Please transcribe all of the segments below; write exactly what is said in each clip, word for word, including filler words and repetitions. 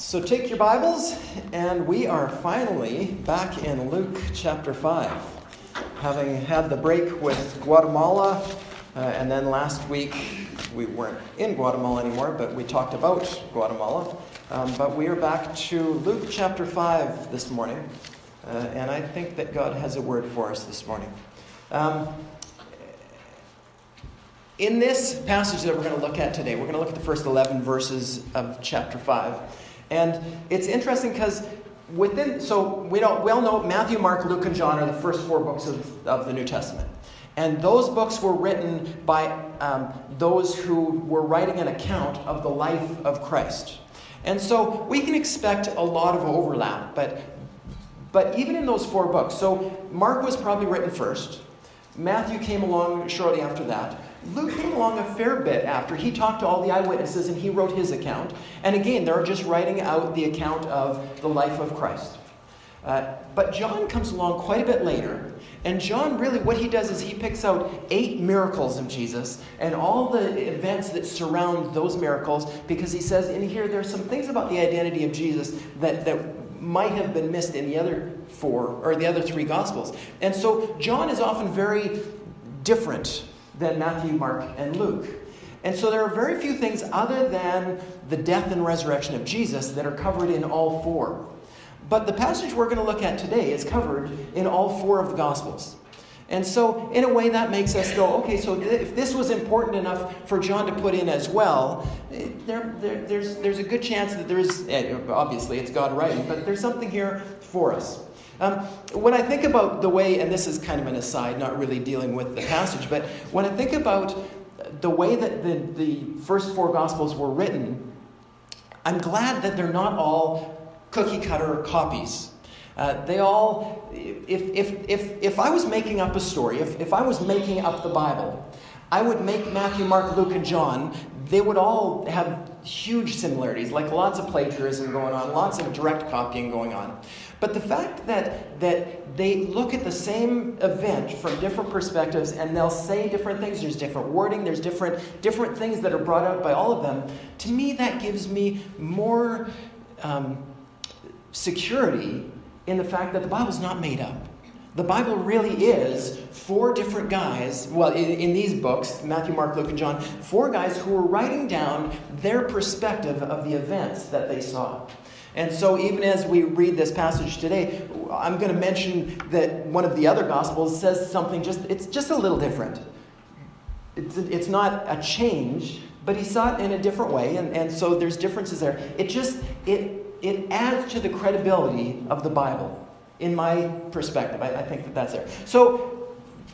So take your Bibles, and we are finally back in Luke chapter five. Having had the break with Guatemala, uh, and then last week we weren't in Guatemala anymore, but we talked about Guatemala. Um, but we are back to Luke chapter five this morning, uh, and I think that God has a word for us this morning. Um, in this passage that we're going to look at today, we're going to look at the first eleven verses of chapter five. And it's interesting because within, so we don't, we all know Matthew, Mark, Luke, and John are the first four books of, of the New Testament. And those books were written by um, those who were writing an account of the life of Christ. And so we can expect a lot of overlap, but, but even in those four books, so Mark was probably written first. Matthew came along shortly after that. Luke came along a fair bit after. He talked to all the eyewitnesses and he wrote his account. And again, they're just writing out the account of the life of Christ. Uh, but John comes along quite a bit later. And John really, what he does is he picks out eight miracles of Jesus and all the events that surround those miracles, because he says in here there's some things about the identity of Jesus that, that might have been missed in the other four or the other three Gospels. And so John is often very different than Matthew, Mark, and Luke. And so there are very few things other than the death and resurrection of Jesus that are covered in all four. But the passage we're going to look at today is covered in all four of the Gospels. And so in a way that makes us go, okay, so if this was important enough for John to put in as well, there, there, there's, there's a good chance that there's, obviously it's God writing, but there's something here for us. Um, when I think about the way, and this is kind of an aside, not really dealing with the passage, but when I think about the way that the, the first four Gospels were written, I'm glad that they're not all cookie-cutter copies. Uh, they all, if, if, if, if I was making up a story, if, if I was making up the Bible, I would make Matthew, Mark, Luke, and John, they would all have huge similarities, like lots of plagiarism going on, lots of direct copying going on. But the fact that, that they look at the same event from different perspectives and they'll say different things, there's different wording, there's different, different things that are brought out by all of them, to me that gives me more um, security in the fact that the Bible's not made up. The Bible really is four different guys, well, in, in these books, Matthew, Mark, Luke, and John, four guys who were writing down their perspective of the events that they saw. And so even as we read this passage today, I'm going to mention that one of the other Gospels says something just, it's just a little different. It's, it's not a change, but he saw it in a different way, and, and so there's differences there. It just, it, it adds to the credibility of the Bible. In my perspective, I, I think that that's there. So,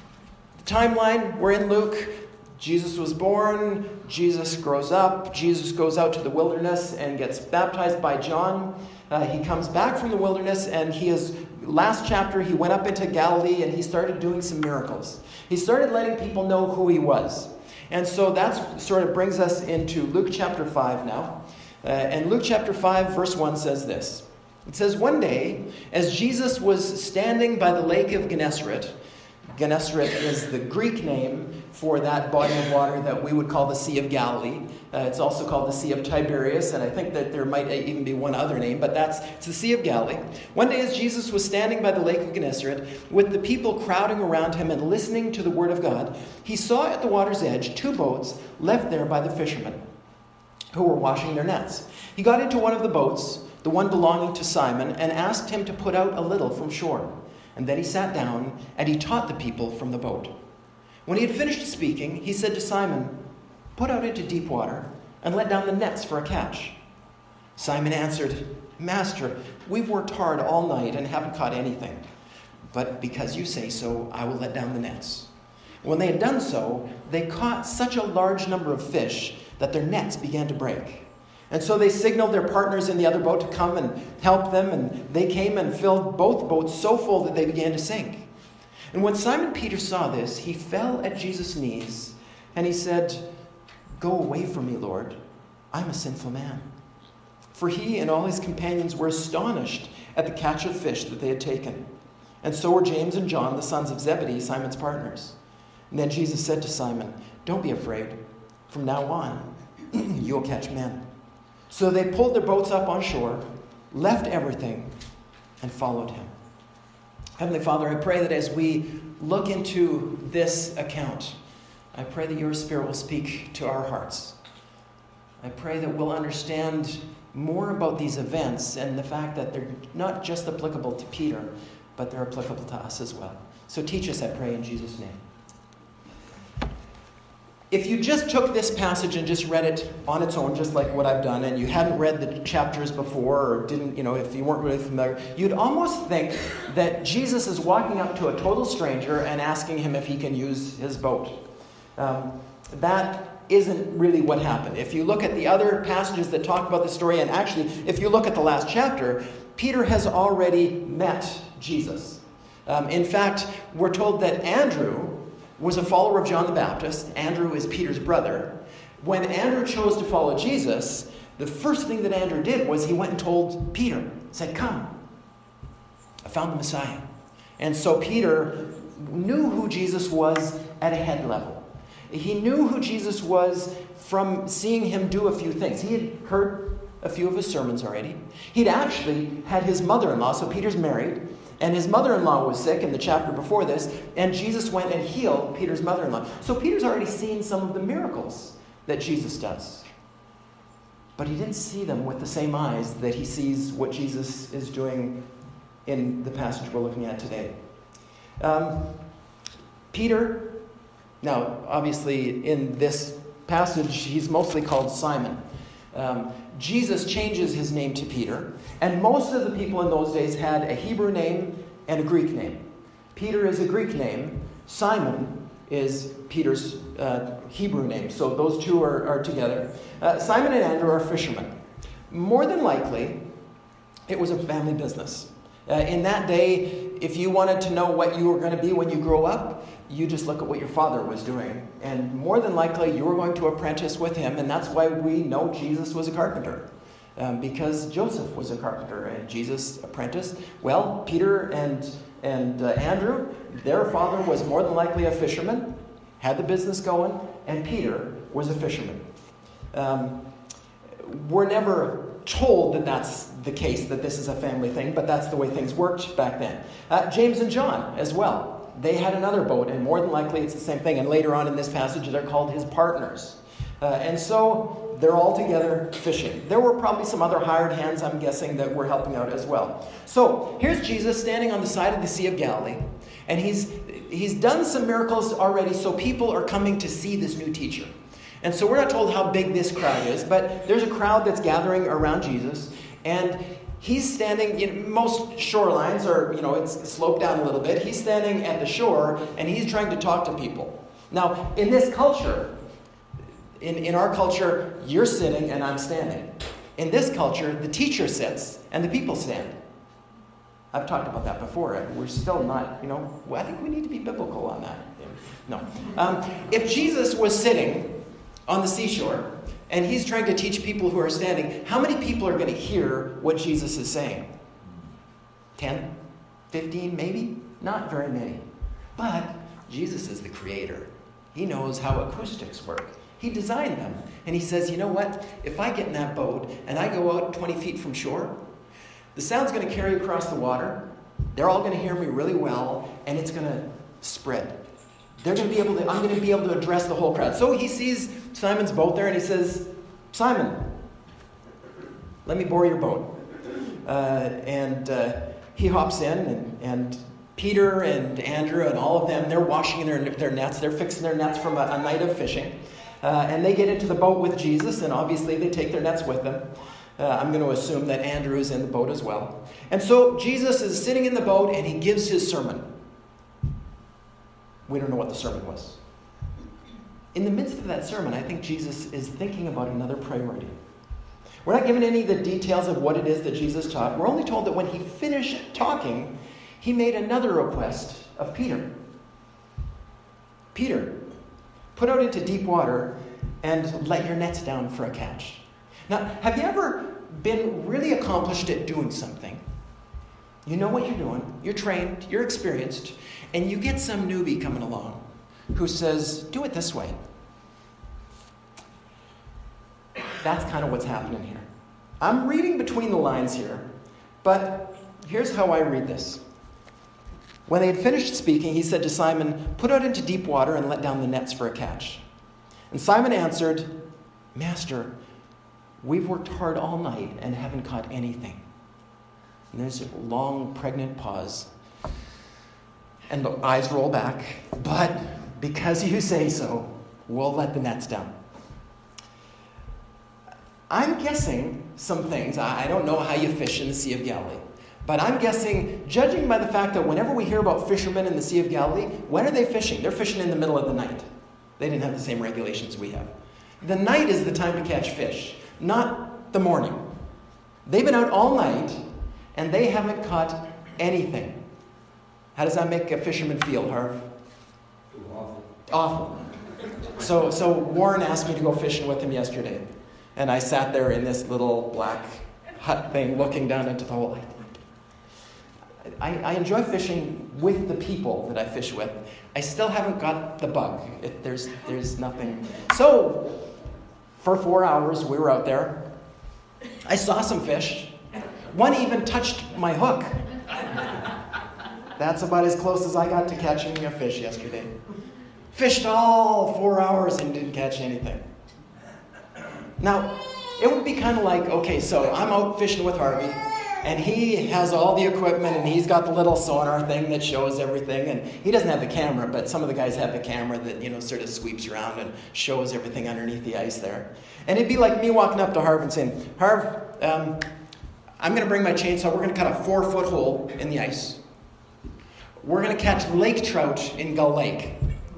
the timeline, we're in Luke. Jesus was born. Jesus grows up. Jesus goes out to the wilderness and gets baptized by John. Uh, he comes back from the wilderness, and he is, last chapter, he went up into Galilee and he started doing some miracles. He started letting people know who he was. And so that sort of brings us into Luke chapter five now. Uh, and Luke chapter five, verse one says this. It says, one day, as Jesus was standing by the lake of Gennesaret, Gennesaret is the Greek name for that body of water that we would call the Sea of Galilee. Uh, it's also called the Sea of Tiberias, and I think that there might even be one other name, but that's it's the Sea of Galilee. One day as Jesus was standing by the lake of Gennesaret, with the people crowding around him and listening to the word of God, he saw at the water's edge two boats left there by the fishermen who were washing their nets. He got into one of the boats, the one belonging to Simon, and asked him to put out a little from shore. And then he sat down, and he taught the people from the boat. When he had finished speaking, he said to Simon, "Put out into deep water, and let down the nets for a catch." Simon answered, "Master, we've worked hard all night and haven't caught anything. But because you say so, I will let down the nets." When they had done so, they caught such a large number of fish that their nets began to break. And so they signaled their partners in the other boat to come and help them, and they came and filled both boats so full that they began to sink. And when Simon Peter saw this, he fell at Jesus' knees, and he said, "Go away from me, Lord. I'm a sinful man." For he and all his companions were astonished at the catch of fish that they had taken. And so were James and John, the sons of Zebedee, Simon's partners. And then Jesus said to Simon, "Don't be afraid. From now on, you'll catch men." So they pulled their boats up on shore, left everything, and followed him. Heavenly Father, I pray that as we look into this account, I pray that your Spirit will speak to our hearts. I pray that we'll understand more about these events and the fact that they're not just applicable to Peter, but they're applicable to us as well. So teach us, I pray, in Jesus' name. If you just took this passage and just read it on its own, just like what I've done, and you hadn't read the chapters before, or didn't, you know, if you weren't really familiar, you'd almost think that Jesus is walking up to a total stranger and asking him if he can use his boat. Um, that isn't really what happened. If you look at the other passages that talk about the story, and actually, if you look at the last chapter, Peter has already met Jesus. Um, in fact, we're told that Andrew was a follower of John the Baptist. Andrew is Peter's brother. When Andrew chose to follow Jesus, the first thing that Andrew did was he went and told Peter, said, "Come, I found the Messiah." And so Peter knew who Jesus was at a head level. He knew who Jesus was from seeing him do a few things. He had heard a few of his sermons already. He'd actually had his mother-in-law, so Peter's married, and his mother-in-law was sick in the chapter before this, and Jesus went and healed Peter's mother-in-law. So Peter's already seen some of the miracles that Jesus does. But he didn't see them with the same eyes that he sees what Jesus is doing in the passage we're looking at today. Um, Peter, now obviously in this passage, he's mostly called Simon. Um, Jesus changes his name to Peter, and most of the people in those days had a Hebrew name and a Greek name. Peter is a Greek name. Simon is Peter's uh, Hebrew name. So those two are, are together. Uh, Simon and Andrew are fishermen. More than likely, it was a family business. Uh, in that day, if you wanted to know what you were going to be when you grow up, you just look at what your father was doing. And more than likely, you were going to apprentice with him. And that's why we know Jesus was a carpenter. Um, because Joseph was a carpenter and Jesus apprenticed. Well, Peter and, and uh, Andrew, their father was more than likely a fisherman, had the business going, and Peter was a fisherman. Um, we're never told that that's the case, that this is a family thing, but that's the way things worked back then. Uh, James and John as well. They had another boat, and more than likely it's the same thing. And later on in this passage, they're called his partners. Uh, and so they're all together fishing. There were probably some other hired hands, I'm guessing, that were helping out as well. So here's Jesus standing on the side of the Sea of Galilee. And he's, he's done some miracles already, so people are coming to see this new teacher. And so we're not told how big this crowd is, but there's a crowd that's gathering around Jesus. And he's standing, you know, most shorelines are, you know, it's sloped down a little bit. He's standing at the shore, and he's trying to talk to people. Now, in this culture, in, in our culture, you're sitting and I'm standing. In this culture, the teacher sits and the people stand. I've talked about that before, and we're still not, you know, I think we need to be biblical on that. No. Um, if Jesus was sitting on the seashore, and he's trying to teach people who are standing, how many people are going to hear what Jesus is saying? ten? fifteen, maybe? Not very many. But Jesus is the creator. He knows how acoustics work. He designed them. And he says, you know what? If I get in that boat and I go out twenty feet from shore, the sound's going to carry across the water. They're all going to hear me really well, and it's going to spread. They're going to be able to, I'm going to be able to address the whole crowd. So he sees Simon's boat there, and he says, Simon, let me borrow your boat. Uh, and uh, he hops in, and, and Peter and Andrew and all of them, they're washing their, their nets. They're fixing their nets from a, a night of fishing. Uh, and they get into the boat with Jesus, and obviously they take their nets with them. Uh, I'm going to assume that Andrew is in the boat as well. And so Jesus is sitting in the boat, and he gives his sermon. We don't know what the sermon was. In the midst of that sermon, I think Jesus is thinking about another priority. We're not given any of the details of what it is that Jesus taught. We're only told that when he finished talking, he made another request of Peter. Peter, put out into deep water and let your nets down for a catch. Now, have you ever been really accomplished at doing something? You know what you're doing, you're trained, you're experienced, and you get some newbie coming along who says, do it this way. That's kind of what's happening here. I'm reading between the lines here, but here's how I read this. When they had finished speaking, he said to Simon, "Put out into deep water and let down the nets for a catch." And Simon answered, "Master, we've worked hard all night and haven't caught anything." And there's a long, pregnant pause. And the eyes roll back. "But because you say so, we'll let the nets down." I'm guessing some things. I don't know how you fish in the Sea of Galilee. But I'm guessing, judging by the fact that whenever we hear about fishermen in the Sea of Galilee, when are they fishing? They're fishing in the middle of the night. They didn't have the same regulations we have. The night is the time to catch fish, not the morning. They've been out all night, and they haven't caught anything. How does that make a fisherman feel, Harv? Awful. Awful. So, so Warren asked me to go fishing with him yesterday. And I sat there in this little black hut thing looking down into the hole. I, I enjoy fishing with the people that I fish with. I still haven't got the bug. It, there's, there's nothing. So, for four hours, we were out there. I saw some fish. One even touched my hook. That's about as close as I got to catching a fish yesterday. Fished all four hours and didn't catch anything. Now, it would be kind of like, okay, so I'm out fishing with Harvey, and he has all the equipment, and he's got the little sonar thing that shows everything, and he doesn't have the camera, but some of the guys have the camera that, you know, sort of sweeps around and shows everything underneath the ice there. And it'd be like me walking up to Harv and saying, "Harv, um, I'm going to bring my chainsaw. We're going to cut a four-foot hole in the ice. We're going to catch lake trout in Gull Lake."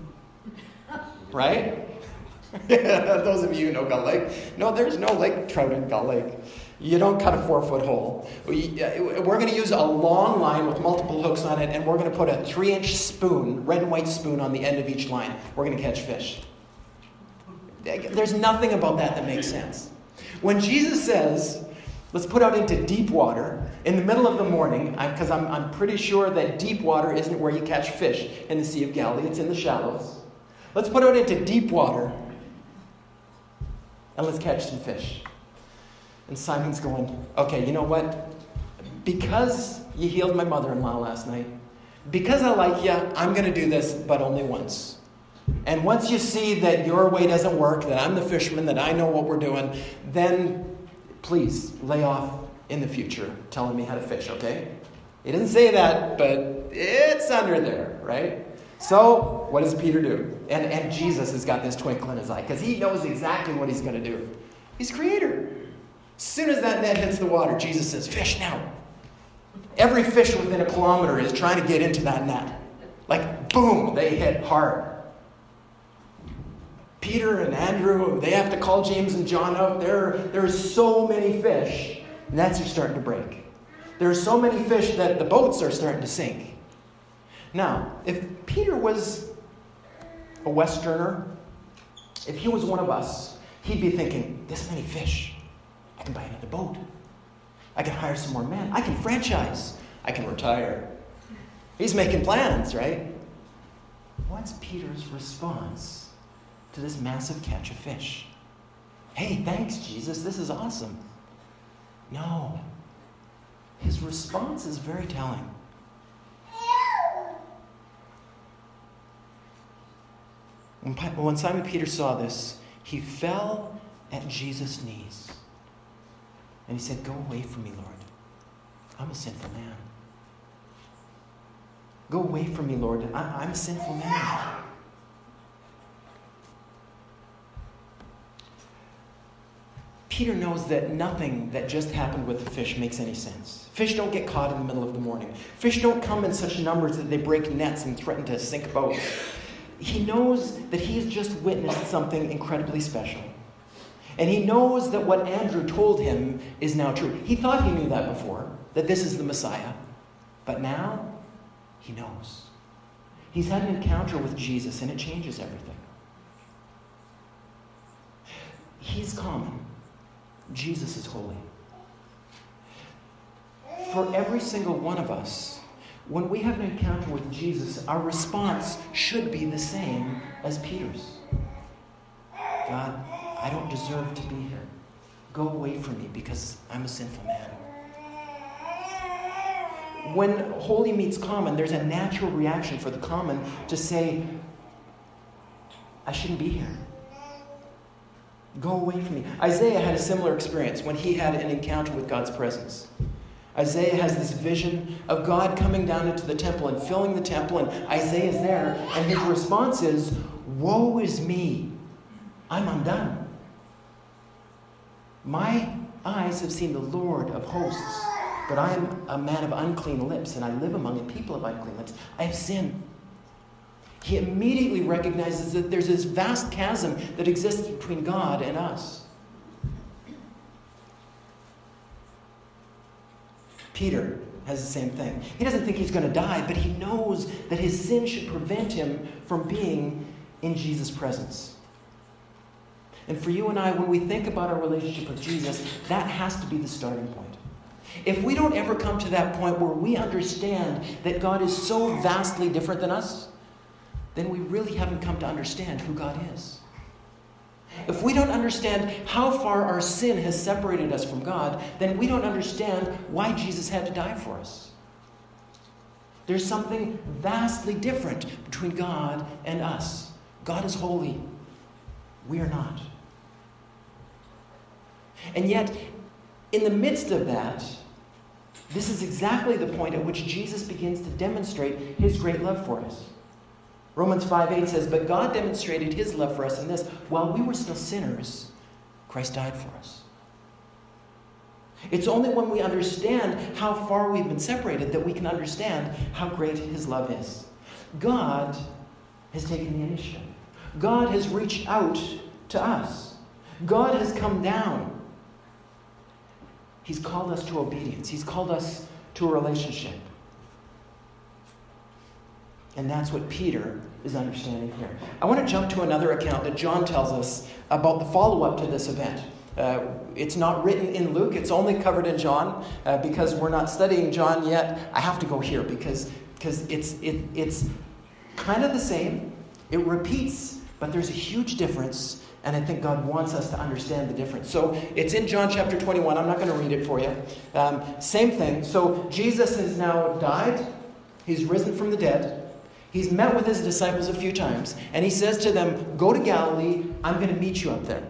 Right? Those of you who know Gull Lake. No, there's no lake trout in Gull Lake. You don't cut a four-foot hole. We, uh, we're going to use a long line with multiple hooks on it, and we're going to put a three-inch spoon, red and white spoon, on the end of each line. We're going to catch fish. There's nothing about that that makes sense. When Jesus says, let's put out into deep water in the middle of the morning, because I'm, I'm pretty sure that deep water isn't where you catch fish in the Sea of Galilee. It's in the shallows. Let's put out into deep water, and let's catch some fish. And Simon's going, okay, you know what? Because you healed my mother-in-law last night, because I like you, I'm going to do this, but only once. And once you see that your way doesn't work, that I'm the fisherman, that I know what we're doing, then please lay off in the future telling me how to fish, okay? He doesn't say that, but it's under there, right? So what does Peter do? And, and Jesus has got this twinkle in his eye because he knows exactly what he's going to do. He's creator. As soon as that net hits the water, Jesus says, fish now. Every fish within a kilometer is trying to get into that net. Like, boom, they hit hard. Peter and Andrew, they have to call James and John out. There, there are so many fish, nets are starting to break. There are so many fish that the boats are starting to sink. Now, if Peter was a Westerner, if he was one of us, he'd be thinking, this many fish, I can buy another boat. I can hire some more men. I can franchise. I can retire. He's making plans, right? What's Peter's response to this massive catch of fish? Hey, thanks, Jesus. This is awesome. No. His response is very telling. When Simon Peter saw this, he fell at Jesus' knees. And he said, go away from me, Lord. I'm a sinful man. Go away from me, Lord. I, I'm a sinful man. Peter knows that nothing that just happened with the fish makes any sense. Fish don't get caught in the middle of the morning. Fish don't come in such numbers that they break nets and threaten to sink boats. He knows that he's just witnessed something incredibly special. And he knows that what Andrew told him is now true. He thought he knew that before, that this is the Messiah. But now, he knows. He's had an encounter with Jesus, and it changes everything. He's common. Jesus is holy. For every single one of us, when we have an encounter with Jesus, our response should be the same as Peter's. God, I don't deserve to be here. Go away from me because I'm a sinful man. When holy meets common, there's a natural reaction for the common to say, I shouldn't be here. Go away from me. Isaiah had a similar experience when he had an encounter with God's presence. Isaiah has this vision of God coming down into the temple and filling the temple, and Isaiah's there, and his response is, woe is me, I'm undone. My eyes have seen the Lord of hosts, but I am a man of unclean lips, and I live among a people of unclean lips. I have sinned. He immediately recognizes that there's this vast chasm that exists between God and us. Peter has the same thing. He doesn't think he's going to die, but he knows that his sin should prevent him from being in Jesus' presence. And for you and I, when we think about our relationship with Jesus, that has to be the starting point. If we don't ever come to that point where we understand that God is so vastly different than us, then we really haven't come to understand who God is. If we don't understand how far our sin has separated us from God, then we don't understand why Jesus had to die for us. There's something vastly different between God and us. God is holy. We are not. And yet, in the midst of that, this is exactly the point at which Jesus begins to demonstrate his great love for us. Romans five eight says, but God demonstrated his love for us in this: while we were still sinners, Christ died for us. It's only when we understand how far we've been separated that we can understand how great his love is. God has taken the initiative. God has reached out to us. God has come down. He's called us to obedience. He's called us to a relationship. And that's what Peter is understanding here. I want to jump to another account that John tells us about the follow-up to this event. Uh, it's not written in Luke. It's only covered in John. Uh, because we're not studying John yet, I have to go here because, because it's, it, it's kind of the same. It repeats, but there's a huge difference. And I think God wants us to understand the difference. So it's in John chapter twenty-one. I'm not going to read it for you. Um, same thing. So Jesus has now died. He's risen from the dead. He's met with his disciples a few times. And he says to them, go to Galilee. I'm going to meet you up there.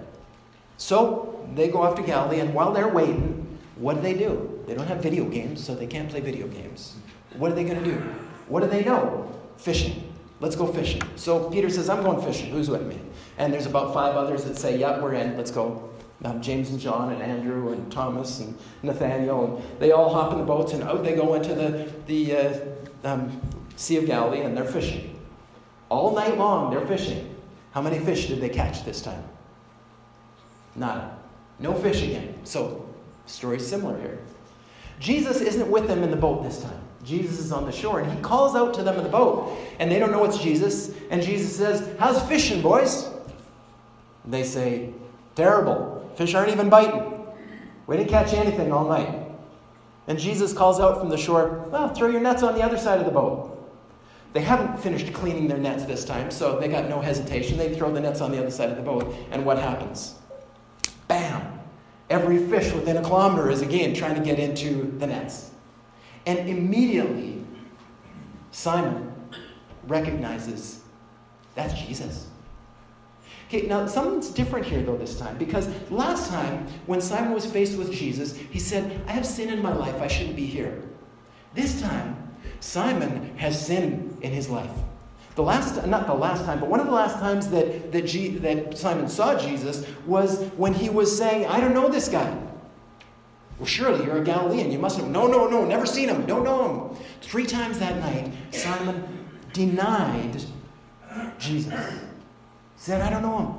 So they go off to Galilee. And while they're waiting, what do they do? They don't have video games, so they can't play video games. What are they going to do? What do they know? Fishing. Let's go fishing. So Peter says, I'm going fishing. Who's with me? And there's about five others that say, yeah, we're in. Let's go. Um, James and John and Andrew and Thomas and Nathaniel. And they all hop in the boats and out they go into the, the uh, um, Sea of Galilee, and they're fishing. All night long, they're fishing. How many fish did they catch this time? Nada. No fish again. So, story's similar here. Jesus isn't with them in the boat this time. Jesus is on the shore, and he calls out to them in the boat, and they don't know it's Jesus. And Jesus says, how's fishing, boys? They say, terrible. Fish aren't even biting. We didn't catch anything all night. And Jesus calls out from the shore, well, throw your nets on the other side of the boat. They haven't finished cleaning their nets this time, so they got no hesitation. They throw the nets on the other side of the boat, and what happens? Bam! Every fish within a kilometer is again trying to get into the nets. And immediately, Simon recognizes that's Jesus. Okay, now something's different here though this time, because last time when Simon was faced with Jesus, he said, I have sin in my life, I shouldn't be here. This time, Simon has sin in his life. The last, not the last time, but one of the last times that, that, G, that Simon saw Jesus was when he was saying, I don't know this guy. Well, surely you're a Galilean. You must have. No, no, no, never seen him. Don't know him. Three times that night, Simon denied Jesus. Said, I don't know him.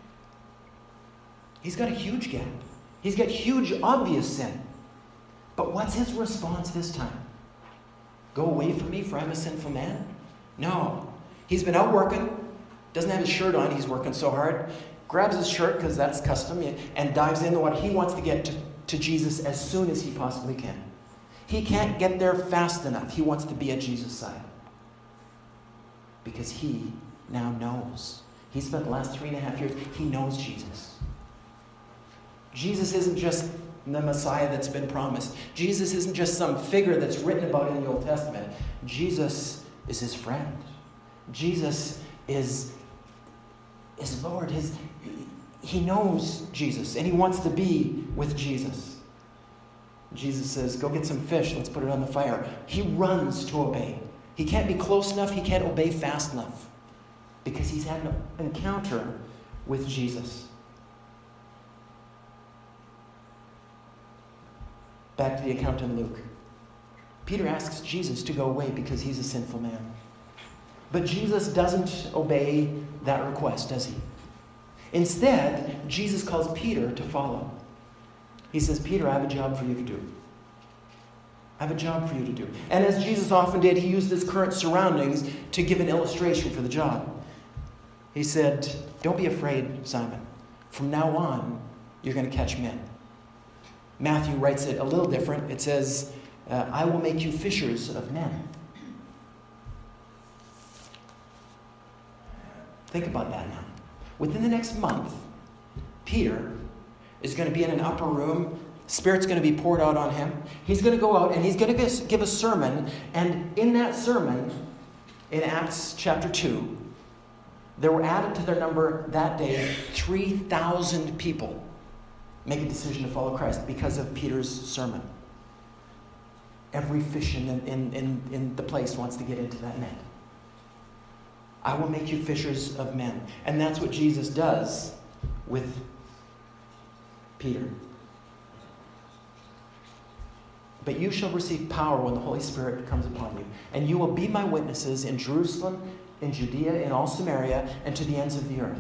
He's got a huge gap. He's got huge, obvious sin. But what's his response this time? Go away from me, for I'm a sinful man? No. He's been out working. Doesn't have his shirt on. He's working so hard. Grabs his shirt, because that's custom, and dives into what he wants to get to, to Jesus as soon as he possibly can. He can't get there fast enough. He wants to be at Jesus' side. Because he now knows. He spent the last three and a half years, he knows Jesus. Jesus isn't just the Messiah that's been promised. Jesus isn't just some figure that's written about in the Old Testament. Jesus is his friend. Jesus is, is Lord. His, he knows Jesus, and he wants to be with Jesus. Jesus says, go get some fish. Let's put it on the fire. He runs to obey. He can't be close enough. He can't obey fast enough because he's had an encounter with Jesus. Back to the account in Luke. Peter asks Jesus to go away because he's a sinful man. But Jesus doesn't obey that request, does he? Instead, Jesus calls Peter to follow. He says, Peter, I have a job for you to do. I have a job for you to do. And as Jesus often did, he used his current surroundings to give an illustration for the job. He said, don't be afraid, Simon. From now on, you're going to catch men. Matthew writes it a little different. It says, uh, I will make you fishers of men. Think about that now. Within the next month, Peter is going to be in an upper room. Spirit's going to be poured out on him. He's going to go out and he's going to give a sermon. And in that sermon, in Acts chapter two, there were added to their number that day three thousand people make a decision to follow Christ because of Peter's sermon. Every fish in, in, in, in the place wants to get into that net. I will make you fishers of men. And that's what Jesus does with Peter. But you shall receive power when the Holy Spirit comes upon you. And you will be my witnesses in Jerusalem, in Judea, in all Samaria, and to the ends of the earth.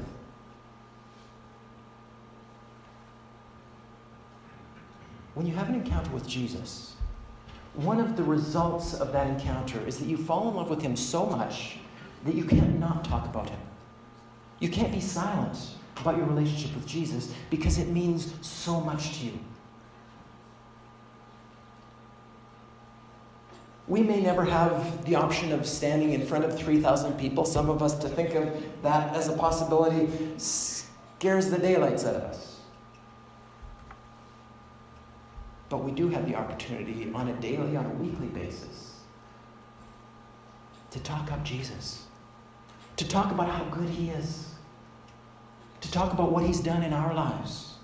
When you have an encounter with Jesus, one of the results of that encounter is that you fall in love with him so much that you can't not talk about him. You can't be silent about your relationship with Jesus because it means so much to you. We may never have the option of standing in front of three thousand people. Some of us, to think of that as a possibility scares the daylights out of us. But we do have the opportunity on a daily, on a weekly basis to talk up Jesus. To talk about how good he is. To talk about what he's done in our lives.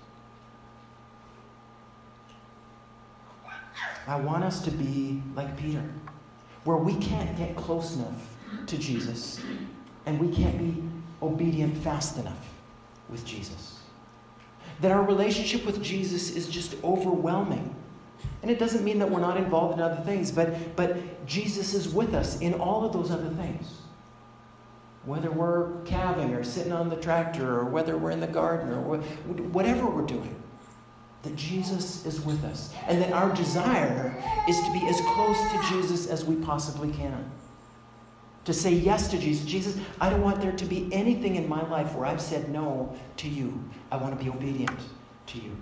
I want us to be like Peter, where we can't get close enough to Jesus and we can't be obedient fast enough with Jesus. That our relationship with Jesus is just overwhelming. And it doesn't mean that we're not involved in other things, but, but Jesus is with us in all of those other things. Whether we're calving or sitting on the tractor or whether we're in the garden or whatever we're doing, that Jesus is with us. And that our desire is to be as close to Jesus as we possibly can. To say yes to Jesus. Jesus, I don't want there to be anything in my life where I've said no to you. I want to be obedient to you.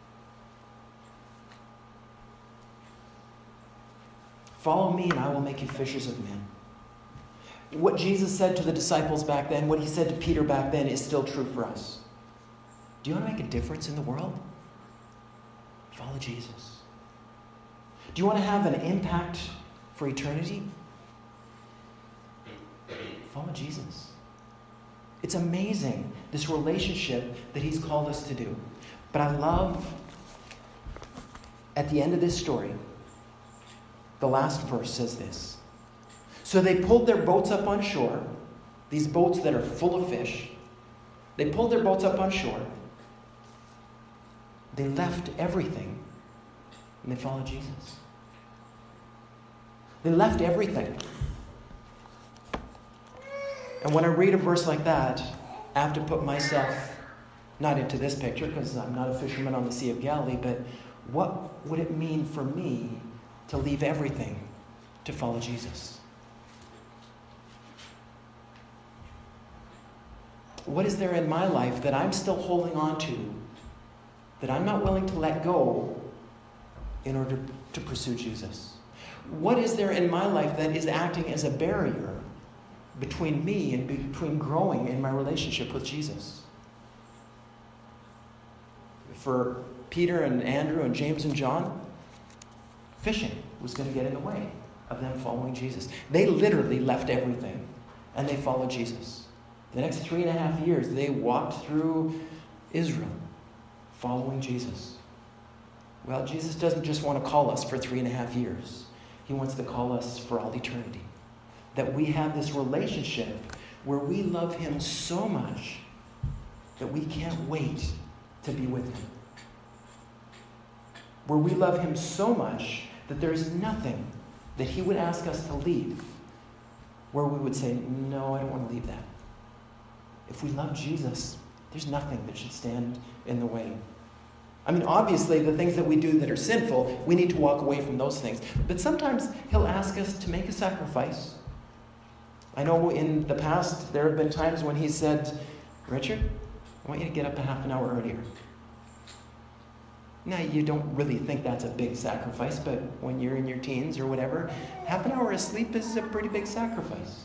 Follow me and I will make you fishers of men. What Jesus said to the disciples back then, what he said to Peter back then is still true for us. Do you want to make a difference in the world? Follow Jesus. Do you want to have an impact for eternity? Follow Jesus. It's amazing, this relationship that he's called us to do. But I love, at the end of this story, the last verse says this. So they pulled their boats up on shore, these boats that are full of fish. They pulled their boats up on shore. They left everything and they followed Jesus. They left everything. And when I read a verse like that, I have to put myself, not into this picture because I'm not a fisherman on the Sea of Galilee, but what would it mean for me to leave everything to follow Jesus? What is there in my life that I'm still holding on to, that I'm not willing to let go in order to pursue Jesus? What is there in my life that is acting as a barrier between me and between growing in my relationship with Jesus? for Peter and Andrew and James and John, fishing was going to get in the way of them following Jesus. They literally left everything and they followed Jesus. The next three and a half years, they walked through Israel following Jesus. Well, Jesus doesn't just want to call us for three and a half years. He wants to call us for all eternity. That we have this relationship where we love him so much that we can't wait to be with him. Where we love him so much that there's nothing that he would ask us to leave where we would say, no, I don't want to leave that. If we love Jesus, there's nothing that should stand in the way. I mean, obviously, the things that we do that are sinful, we need to walk away from those things. But sometimes he'll ask us to make a sacrifice. I know in the past, there have been times when he said, Richard, I want you to get up a half an hour earlier. Now, you don't really think that's a big sacrifice, but when you're in your teens or whatever, half an hour of sleep is a pretty big sacrifice.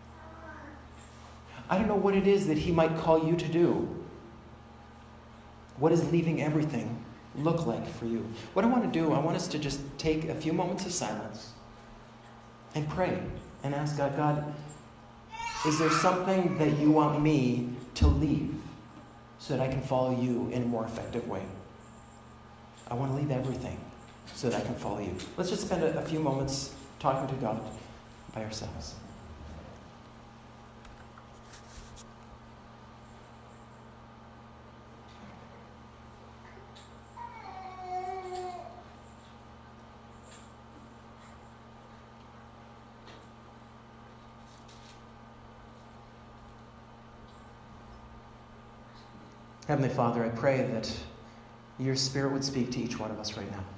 I don't know what it is that he might call you to do. What does leaving everything look like for you? What I want to do, I want us to just take a few moments of silence and pray and ask God, God, is there something that you want me to leave so that I can follow you in a more effective way? I want to leave everything so that I can follow you. Let's just spend a, a few moments talking to God by ourselves. Heavenly Father, I pray that your Spirit would speak to each one of us right now.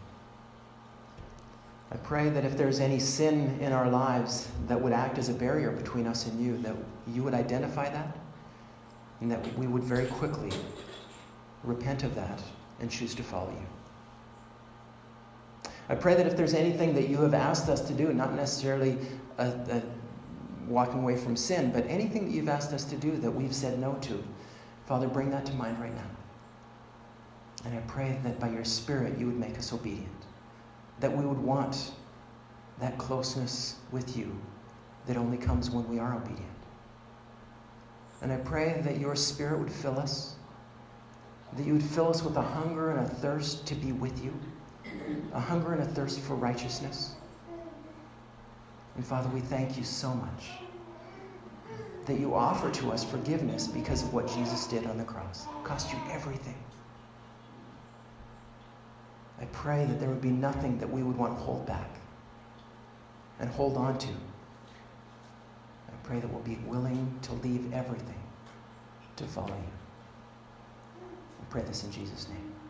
I pray that if there's any sin in our lives that would act as a barrier between us and you, that you would identify that, and that we would very quickly repent of that and choose to follow you. I pray that if there's anything that you have asked us to do, not necessarily a, a walking away from sin, but anything that you've asked us to do that we've said no to, Father, bring that to mind right now. And I pray that by your Spirit you would make us obedient, that we would want that closeness with you that only comes when we are obedient. And I pray that your Spirit would fill us, that you would fill us with a hunger and a thirst to be with you, a hunger and a thirst for righteousness. And Father, we thank you so much that you offer to us forgiveness because of what Jesus did on the cross. It cost you everything. I pray that there would be nothing that we would want to hold back and hold on to. I pray that we'll be willing to leave everything to follow you. I pray this in Jesus' name.